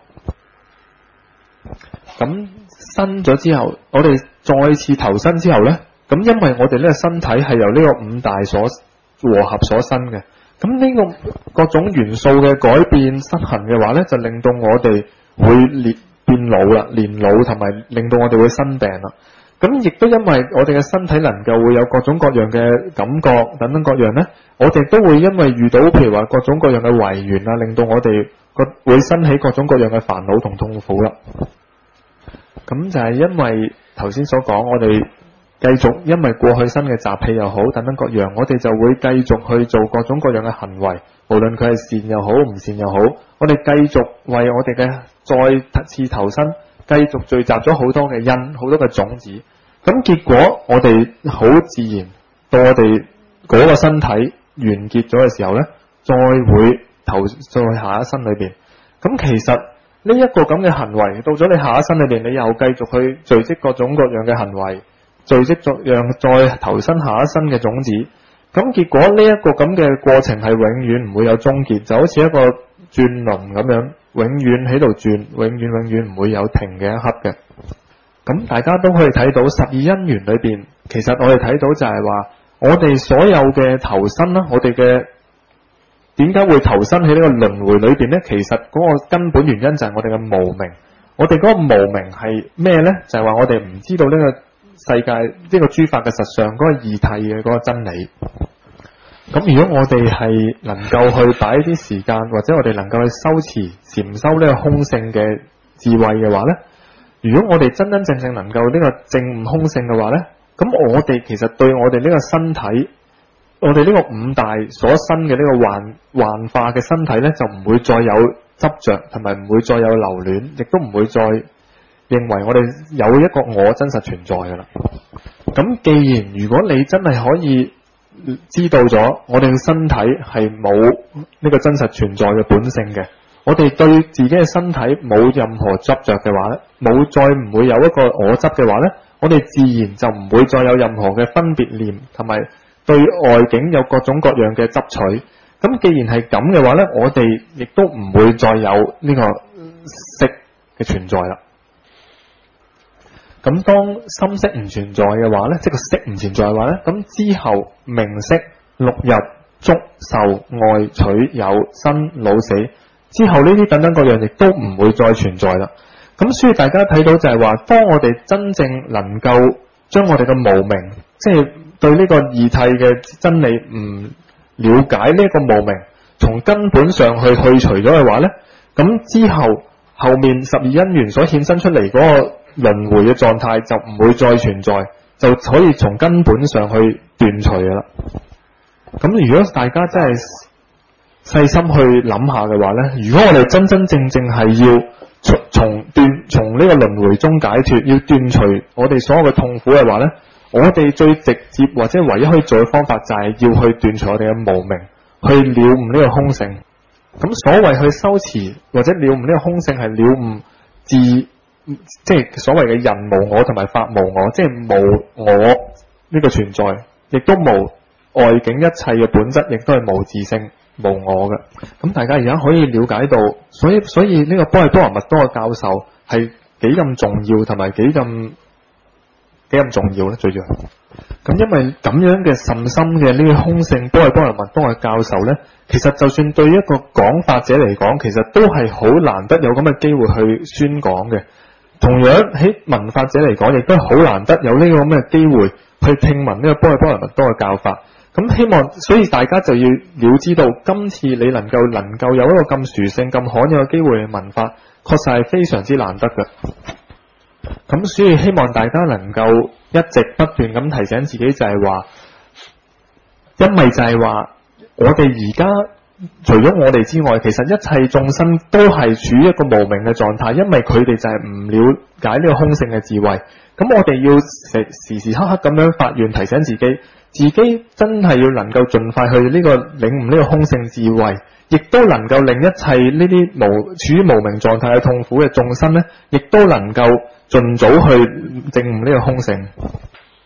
咁生咗之後，我哋再次投身之後呢，咁因為我哋呢個身體係由呢個五大所和合所生嘅，咁呢個各種元素嘅改變失衡嘅話呢，就令到我哋會年變老啦，年老同埋令到我哋會生病啦。咁亦都因為我哋嘅身體能夠會有各種各樣嘅感覺等等各樣呢，我哋都會因為遇到譬如話各種各樣嘅違緣啊，令到我哋個會生起各種各樣嘅煩惱同痛苦啦。咁就係因為頭先所講，我哋繼續因為過去生嘅習氣又好等等各樣，我哋就會繼續去做各種各樣嘅行為，無論佢係善又好唔善又好，我哋繼續為我哋嘅再次投身繼續聚集咗好多嘅因，好多嘅種子。咁結果我哋好自然到我哋嗰個身體完結咗嘅時候呢，再會投再去下一生裏邊。咁其實呢一個咁嘅行為到咗你下一生裏邊，你又繼續去聚積各種各樣嘅行為，聚積各樣再投身下一生嘅種子。咁結果呢一個咁嘅過程係永遠唔會有終結，就好似一個轉輪咁樣，永遠喺度轉，永遠永遠唔會有停嘅一刻嘅。咁大家都可以睇到十二因緣裏邊，其實我哋睇到就係話，我哋所有嘅投身啦，我哋嘅點解會投身喺呢個輪迴裏邊呢？其實嗰個根本原因就係我哋嘅無明。我哋嗰個無明係咩呢？就係話我哋唔知道呢個世界呢個諸法嘅實相，嗰個義諦嘅嗰個真理。咁如果我哋係能夠去擺啲時間，或者我哋能夠去修持禪修呢個空性嘅智慧嘅話呢，如果我哋真真正正能夠呢個證悟空性嘅話呢，咁我哋其實對我哋呢個身體，我哋呢個五大所生嘅呢個幻幻化嘅身體呢，就唔會再有執着，同埋唔會再有留戀，亦都唔會再認為我哋有一個我真實存在噶啦。咁既然如果你真係可以知道咗我哋嘅身體係冇呢個真實存在嘅本性嘅，我哋對自己嘅身體冇任何執着嘅話咧，冇再唔會有一個我執嘅話咧，我哋自然就唔會再有任何嘅分別念，同埋對外境有各種各樣嘅執取。咁既然係咁嘅話咧，我哋亦都唔會再有呢個色嘅存在啦。咁當心色唔存在嘅話咧，即係個色唔存在嘅話咧，咁之後名色、六入、觸、受、愛、取、有、生、老、死之後呢啲等等各樣亦都唔會再存在啦。咁所以大家睇到就係話，當我哋真正能夠將我哋嘅無明，即係對呢個義諦嘅真理唔了解呢個無明，從根本上去去除咗嘅話咧，咁之後後面十二因緣所衍生出嚟嗰個輪迴嘅狀態就唔會再存在，就可以從根本上去斷除嘅啦。咁如果大家真係細心去諗下嘅話呢，如果我哋真真正正係要從從斷從呢個輪迴中解脫，要斷除我哋所有嘅痛苦嘅話呢，我哋最直接或者唯一可以做嘅方法就係要去斷除我哋嘅無明，去了悟呢個空性。咁所謂去修持或者了悟呢個空性，係了悟自即係所謂嘅人無我同埋法無我，即係無我呢個存在，亦都無外境一切嘅本質，亦都係無自性無我嘅。咁大家而家可以了解到，所以所以呢個波若波羅蜜多嘅教授係幾咁重要，同埋幾咁幾咁重要咧？最重要咁，因為咁樣嘅甚深嘅呢個空性波若波羅蜜多嘅教授咧，其實就算對一個講法者嚟講，其實都係好難得有咁嘅機會去宣講嘅。同樣喺聞法者嚟講，亦都好難得有呢個咁嘅機會去聽聞呢個波若波羅蜜多嘅教法。咁希望，所以大家就要了知到，今次你能夠能夠有一個咁殊勝、咁罕有嘅機會去聞法，確實係非常之難得嘅。咁所以希望大家能夠一直不斷咁提醒自己，就係話，因為就係話，我哋而家除咗我哋之外，其實一切眾生都係處於一個無明嘅狀態，因為佢哋就係唔了解呢個空性嘅智慧。咁我哋要時時時刻刻咁樣發願提醒自己，自己真係要能夠盡快去呢個領悟呢個空性智慧，亦都能夠令一切呢啲無處於無明狀態嘅痛苦嘅眾生呢，亦都能夠盡早去證悟呢個空性。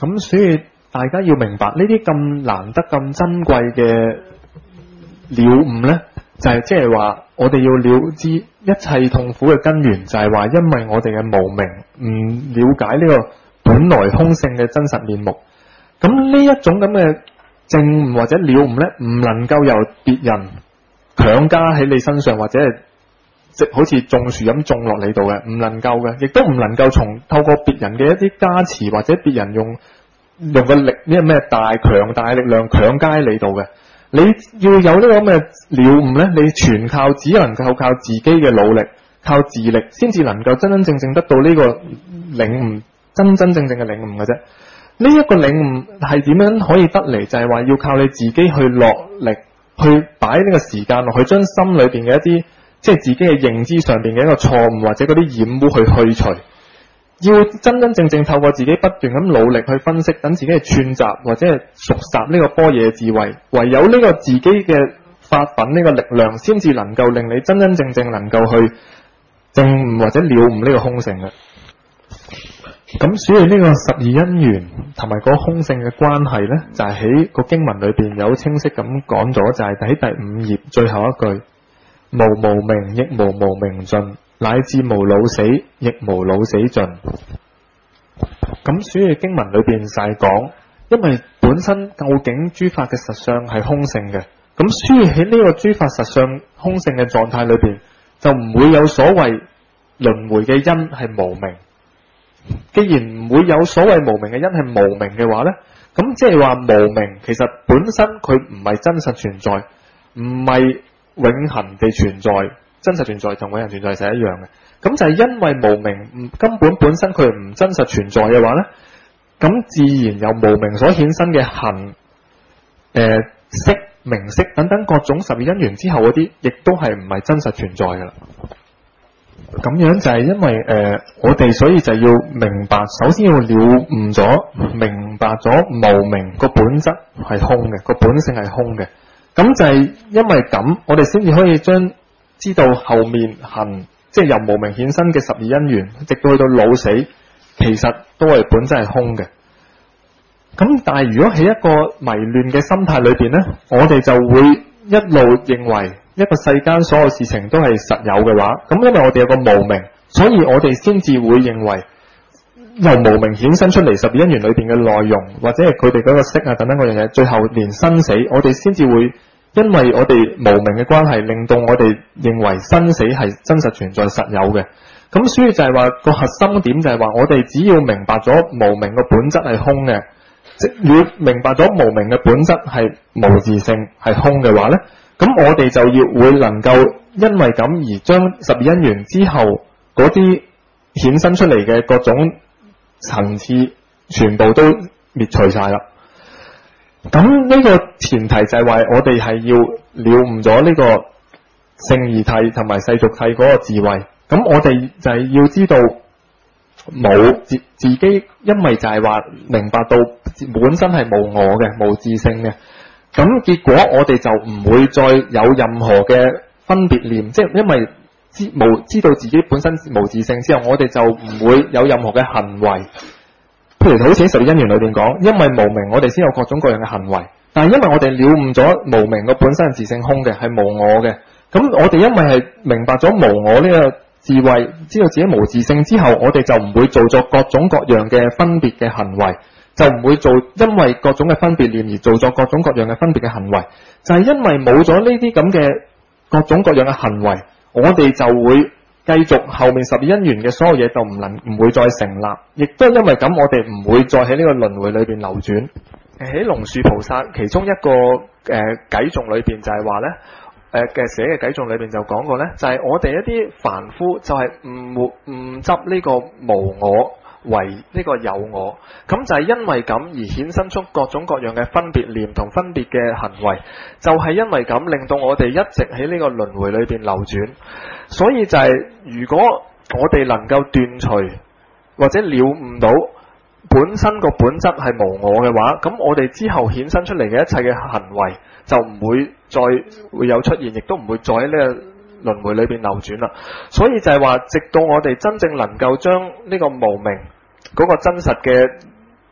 咁所以大家要明白呢啲咁難得咁珍貴嘅了悟呢，就係即係話我哋要了知一切痛苦嘅根源，就係話因為我哋嘅無明唔了解呢個本來空性嘅真實面目。咁呢一種咁嘅證悟或者了悟呢，唔能夠由別人強加喺你身上，或者係即好似種樹咁種落你度嘅，唔能夠嘅，亦都唔能夠從透過別人嘅一啲加持，或者別人用用個力呢個咩大強大力量強加喺你度嘅。你要有呢個咁嘅了悟呢，你全靠只能夠靠自己嘅努力，靠自力，先至能夠真真正正得到呢個領悟，真真正正嘅領悟嘅啫。呢一個領悟係點樣可以得嚟？就係話要靠你自己去落力，去擺呢個時間落去，將心裏邊嘅一啲即係自己嘅認知上邊嘅一個錯誤或者嗰啲染污去去除。要真真正正透過自己不斷咁努力去分析，等自己嘅串習或者係熟習呢個般若智慧，唯有呢個自己嘅發品呢個力量，先至能夠令你真真正正能夠去證悟或者了悟呢個空性嘅。咁所以呢個十二因緣同埋嗰空性嘅關係呢，就係喺個經文裏邊有清晰咁講咗，就係喺第五頁最後一句，無無明亦無無明盡，乃至無老死亦無老死盡。咁所以經文裏邊就係講，因為本身究竟諸法嘅實相係空性嘅，咁所以喺呢個諸法實相空性嘅狀態裏邊，就唔會有所謂輪迴嘅因係無明。既然唔會有所謂無明嘅因係無明嘅話呢，咁即係話無明其實本身佢唔係真實存在，唔係永恆地存在。真實存在同永恆存在就係一樣嘅。咁就係因為無明根本本身佢唔真實存在嘅話呢，咁自然由無明所衍生嘅行、誒識、名色等等各種十二因緣之後嗰啲，亦都係唔係真實存在噶啦。咁樣就係因為誒、呃，我哋所以就要明白，首先要了悟咗，明白咗無明個本質係空嘅，個本性係空嘅。咁就係因為咁，我哋先至可以將知道後面行，即係由無明衍生嘅十二因緣，直到去到老死，其實都係本質係空嘅。咁但係如果喺一個迷亂嘅心態裏邊呢，我哋就會一路認為一個世間所有事情都係實有嘅話，咁因為我哋有個無明，所以我哋先至會認為由無明衍生出嚟十二因緣裏邊嘅內容，或者係佢哋嗰個色啊等等嗰樣嘢，最後連生死，我哋先至會因為我哋無明嘅關係，令到我哋認為生死係真實存在實有嘅。咁所以就係話個核心點就係話，我哋只要明白咗無明嘅本質係空嘅，即要明白咗無明嘅本質係無自性係空嘅話呢，咁我哋就要會能夠因為咁而將十二因緣之後嗰啲衍生出嚟嘅各種層次全部都滅除晒啦。咁呢個前提就係話我哋係要了悟咗呢個聖義諦同埋世俗諦嗰個智慧。咁我哋就係要知道冇自自己，因為就係話明白到本身係無我嘅，無自性嘅。咁結果我哋就唔會再有任何嘅分別念，即係因為知無知道自己本身無自性之後，我哋就唔會有任何嘅行為。譬如好似喺十二因緣裏邊講，因為無明我哋先有各種各樣嘅行為，但係因為我哋了悟咗無明個本身係自性空嘅，係無我嘅。咁我哋因為係明白咗無我呢個智慧，知道自己無自性之後，我哋就唔會做作各種各樣嘅分別嘅行為，就唔會做因為各種嘅分別念而做作各種各樣嘅分別嘅行為。就係因為冇咗呢啲咁嘅各種各樣嘅行為，我哋就會繼續後面十二因緣嘅所有嘢就唔能唔會再成立，亦都因為咁，我哋唔會再喺呢個輪迴裏邊流轉。喺龍樹菩薩其中一個誒偈頌裏邊就係話呢。誒嘅寫嘅偈頌裏邊就講過呢，就係、是、我哋一啲凡夫就係唔唔執呢個無我為呢個有我，咁就係因為咁而衍生出各種各樣嘅分別念同分別嘅行為，就係、是、因為咁令到我哋一直喺呢個輪迴裏邊流轉。所以就係、是、如果我哋能夠斷除或者了悟到本身個本質係無我嘅話，咁我哋之後衍生出嚟嘅一切嘅行為就唔會再會有出現，亦都唔會再喺呢個輪迴裏邊流轉啦。所以就係話，直到我哋真正能夠將呢個無明嗰個真實嘅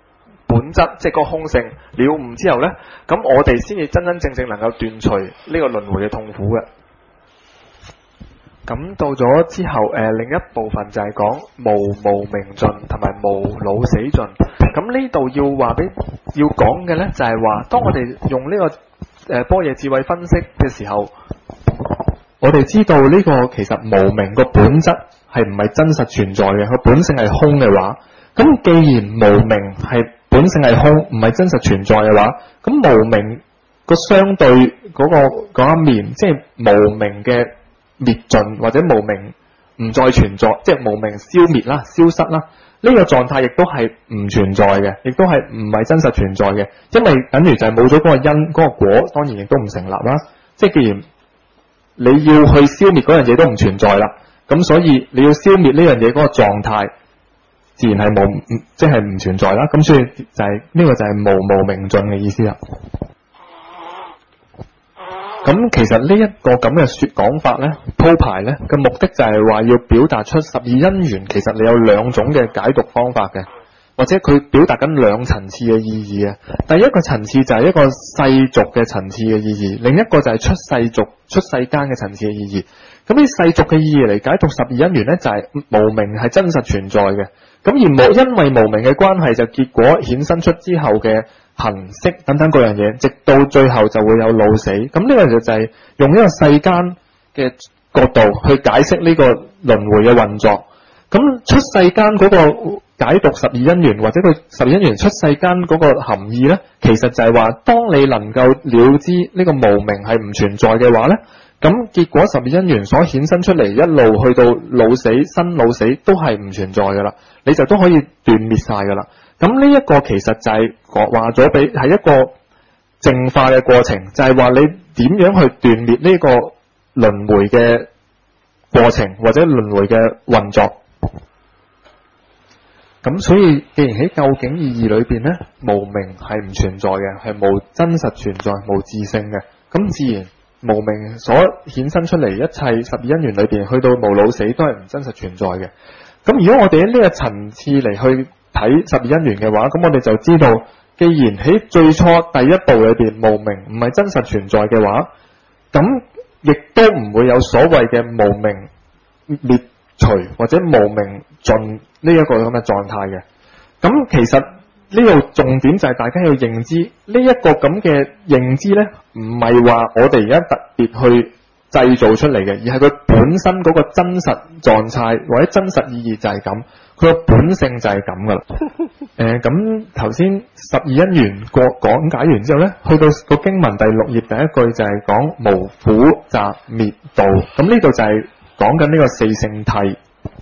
本質，即係嗰個空性了悟之後呢，咁我哋先至真真正正能夠斷除呢個輪迴嘅痛苦嘅。咁到咗之後，誒、呃、另一部分就係講無無明盡同埋無老死盡。咁呢度要話俾要講嘅呢，就係、是、話，當我哋用呢、這個誒、呃、般若智慧分析嘅時候，我哋知道呢個其實無明個本質係唔係真實存在嘅，佢本性係空嘅話，咁既然無明係本性係空，唔係真實存在嘅話，咁無明個相對嗰、那個嗰一面，即係無明嘅滅盡或者無明唔再存在，即係無明消滅啦、消失啦，呢、這個狀態亦都係唔存在嘅，亦都係唔係真實存在嘅，因為等於就係冇咗嗰個因，嗰、那個果當然亦都唔成立啦。即係既然你要去消滅嗰樣嘢都唔存在啦，咁所以你要消滅呢樣嘢嗰個狀態，自然係冇，即係唔存在啦。咁所以就係、是、呢、這個就係無無明盡嘅意思啦。咁其實呢一個咁嘅說講法咧，鋪排咧嘅目的就係話要表達出十二因緣，其實你有兩種嘅解讀方法嘅，或者佢表達緊兩層次嘅意義啊。第一個層次就係一個世俗嘅層次嘅意義，另一個就係出世俗、出世間嘅層次嘅意義。咁呢世俗嘅意義嚟解讀十二因緣咧，就係、是、無明係真實存在嘅。咁而無因為無明嘅關係，就結果衍生出之後嘅行識等等各樣嘢，直到最後就會有老死。咁呢個就就係用一個世間嘅角度去解釋呢個輪迴嘅運作。咁出世間嗰個解讀十二因緣，或者佢十二因緣出世間嗰個含義呢，其實就係話，當你能夠了知呢個無明係唔存在嘅話呢，咁結果十二因緣所衍生出嚟，一路去到老死、生老死都係唔存在噶啦，你就都可以斷滅晒噶啦。咁呢一個其實就係話咗俾係一個淨化嘅過程，就係、是、話你點樣去斷滅呢個輪迴嘅過程，或者輪迴嘅運作。咁所以既然喺究竟意義裏邊呢，無明係唔存在嘅，係無真實存在、無自性嘅，咁自然無明所衍生出嚟一切十二因緣裏邊，去到無老死都係唔真實存在嘅。咁如果我哋喺呢個層次嚟去睇十二因緣嘅話，咁我哋就知道，既然喺最初第一步裏邊無明唔係真實存在嘅話，咁亦都唔會有所謂嘅無明滅除或者無明盡呢一個咁嘅狀態嘅。咁其實呢度重點就係大家要認知呢一個咁嘅認知呢，唔係話我哋而家特別去製造出嚟嘅，而係佢本身嗰個真實狀態或者真實意義就係咁，佢個本性就係咁噶啦。誒，咁頭先十二因緣過講解完之後呢，去到個經文第六頁第一句就係講無苦集滅道，咁呢度就係講緊呢個四聖諦。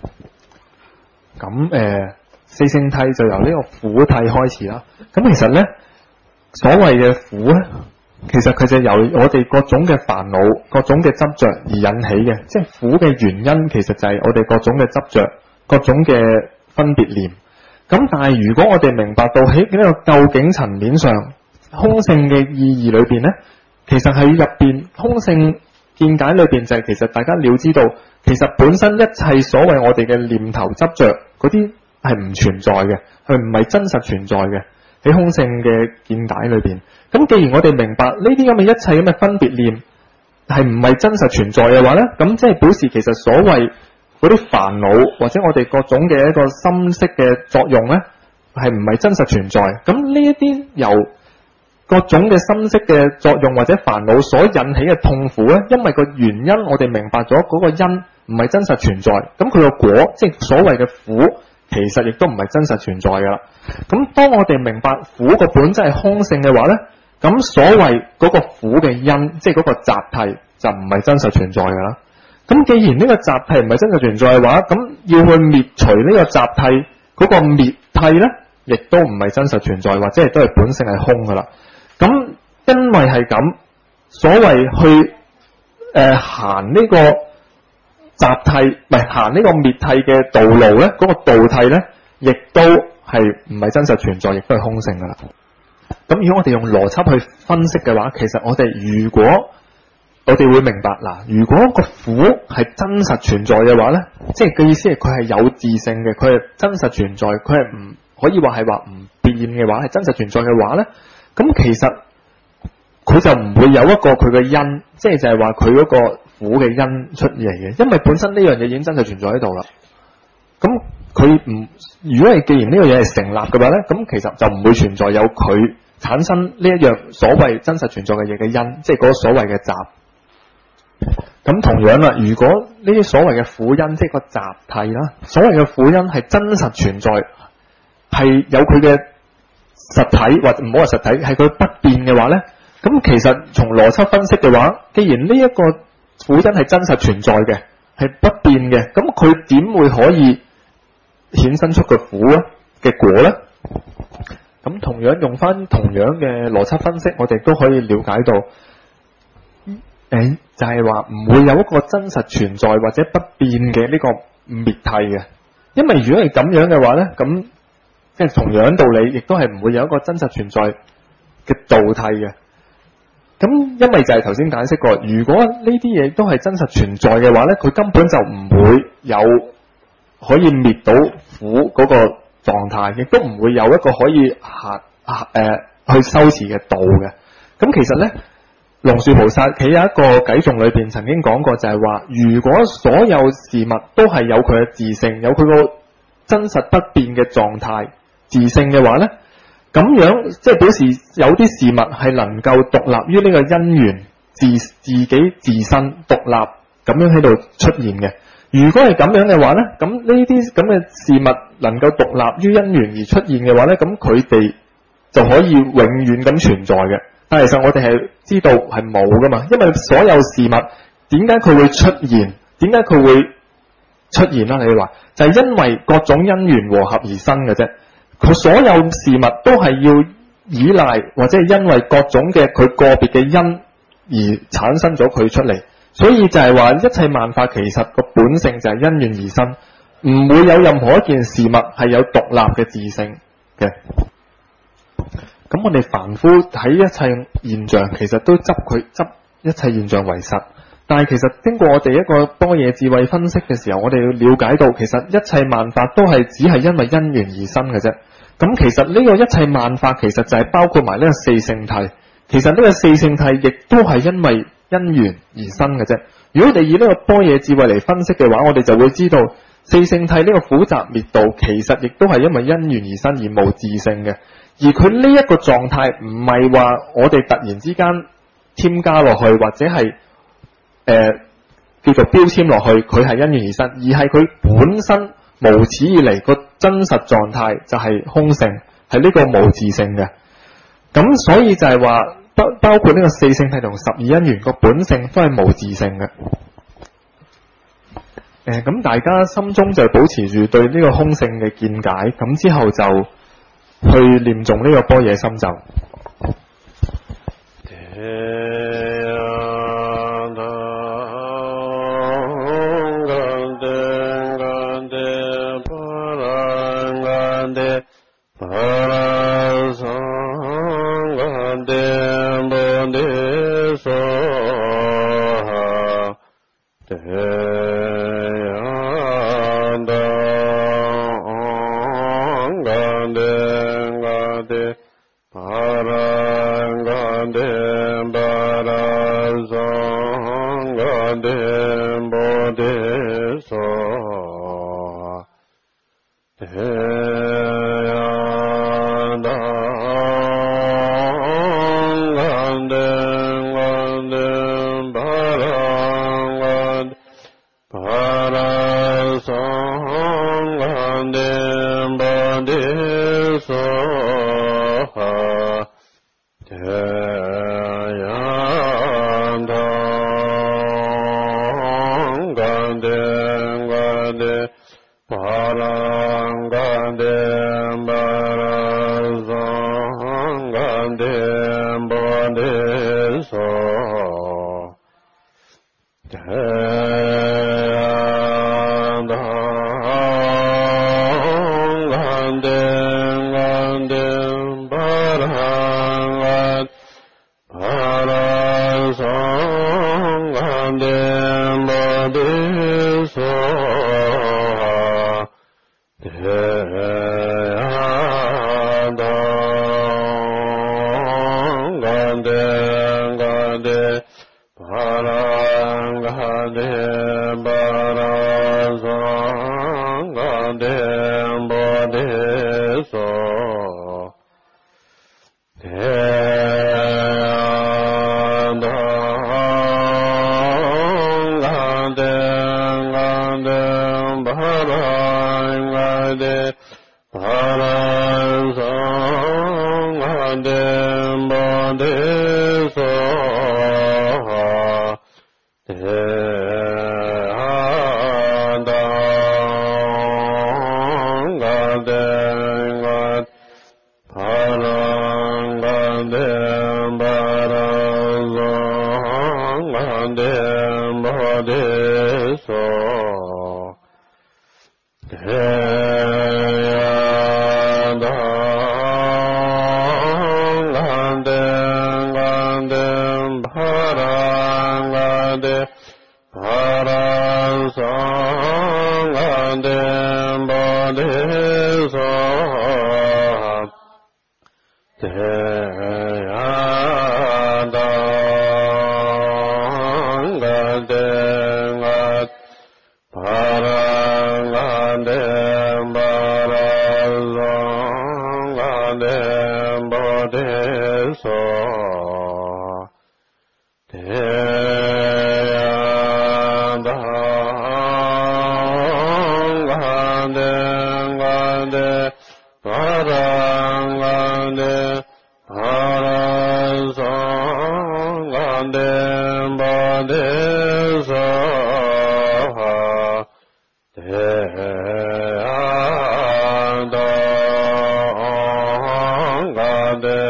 咁誒、呃，四聖諦就由呢個苦諦開始啦。咁其實呢，所謂嘅苦呢，其實佢就由我哋各種嘅煩惱、各種嘅執着而引起嘅，即係苦嘅原因，其實就係我哋各種嘅執着、各種嘅分別念。咁但係如果我哋明白到喺呢個究竟層面上，空性嘅意義裏邊呢，其實喺入邊空性見解裏邊就係其實大家了知道，其實本身一切所謂我哋嘅念頭執着嗰啲係唔存在嘅，佢唔係真實存在嘅喺空性嘅見解裏邊。咁既然我哋明白呢啲咁嘅一切咁嘅分別念係唔係真實存在嘅話呢，咁即係表示其實所謂嗰啲煩惱或者我哋各種嘅一個心識嘅作用呢，係唔係真實存在。咁呢一啲由各種嘅心識嘅作用或者煩惱所引起嘅痛苦呢，因為個原因我哋明白咗嗰個因唔係真實存在，咁佢個果即係所謂嘅苦，其實亦都唔係真實存在噶啦。咁當我哋明白苦個本質係空性嘅話呢，咁所謂嗰個苦嘅因，即係嗰個集諦就唔係真實存在噶啦。咁既然呢個集諦唔係真實存在嘅話，咁要去滅除呢個集諦嗰個滅諦呢，亦都唔係真實存在，或者係都係本性係空噶啦。咁因為係咁，所謂去誒行呢個集諦，唔係行呢個滅諦嘅道路呢，嗰個道諦呢，亦都係唔係真實存在，亦都係空性噶啦。咁如果我哋用邏輯去分析嘅話，其實我哋如果我哋會明白嗱，如果個苦係真實存在嘅話呢，即係嘅意思係佢係有自性嘅，佢係真實存在，佢係唔可以話係話唔變嘅話，係真實存在嘅話咧，咁其實佢就唔會有一個佢嘅因，即係就係話佢嗰個苦嘅因出嚟嘅，因為本身呢樣嘢已經真實存在喺度啦。咁佢唔，如果係既然呢個嘢係成立嘅話咧，咁其實就唔會存在有佢產生呢一樣所謂真實存在嘅嘢嘅因，即係嗰個所謂嘅集。咁同樣啦，如果呢啲所謂嘅苦因，即係個集諦啦，所謂嘅苦因係真實存在，係有佢嘅實體，或者唔好話實體，係佢不變嘅話咧，咁其實從邏輯分析嘅話，既然呢一個苦因係真實存在嘅，係不變嘅，咁佢點會可以衍生出個苦咧嘅果咧？咁同樣用翻同樣嘅邏輯分析，我哋都可以了解到。誒，就係話唔會有一個真實存在或者不變嘅呢個滅諦嘅，因為如果係咁樣嘅話咧，咁即係同樣道理，亦都係唔會有一個真實存在嘅道諦嘅。咁因為就係頭先解釋過，如果呢啲嘢都係真實存在嘅話咧，佢根本就唔會有可以滅到苦嗰個狀態，亦都唔會有一個可以下誒、呃、去修持嘅道嘅。咁其實咧。龍樹菩薩佢有一個偈頌裏邊曾經講過，就係話如果所有事物都係有佢嘅自性，有佢個真實不變嘅狀態自性嘅話咧，咁樣即係表示有啲事物係能夠獨立於呢個因緣自自己自身獨立咁樣喺度出現嘅。如果係咁樣嘅話咧，咁呢啲咁嘅事物能夠獨立於因緣而出現嘅話咧，咁佢哋就可以永遠咁存在嘅。但係其實我哋係知道係冇噶嘛，因為所有事物點解佢會出現？點解佢會出現啦？你話就係、是、因為各種因緣和合而生嘅啫。佢所有事物都係要依賴或者係因為各種嘅佢個別嘅因而產生咗佢出嚟，所以就係話一切萬法其實個本性就係因緣而生，唔會有任何一件事物係有獨立嘅自性嘅。咁我哋凡夫睇一切現象，其實都執佢執一切現象為實。但係其實經過我哋一個般若智慧分析嘅時候，我哋要了解到，其實一切萬法都係只係因為因緣而生嘅啫。咁其實呢個一切萬法其實就係包括埋呢個四聖諦。其實呢個四聖諦亦都係因為因緣而生嘅啫。如果我哋以呢個般若智慧嚟分析嘅話，我哋就會知道四聖諦呢個苦集滅道，其實亦都係因為因緣而生而無自性嘅。而佢呢一個狀態唔係話我哋突然之間添加落去，或者係誒、呃、叫做標籤落去，佢係因緣而生，而係佢本身無始以嚟個真實狀態就係空性，係呢個無自性嘅。咁所以就係話包包括呢個四聖諦同十二因緣個本性都係無自性嘅。誒、呃，咁大家心中就保持住對呢個空性嘅見解，咁之後就去念誦呢個般若心咒。
Parangande Ade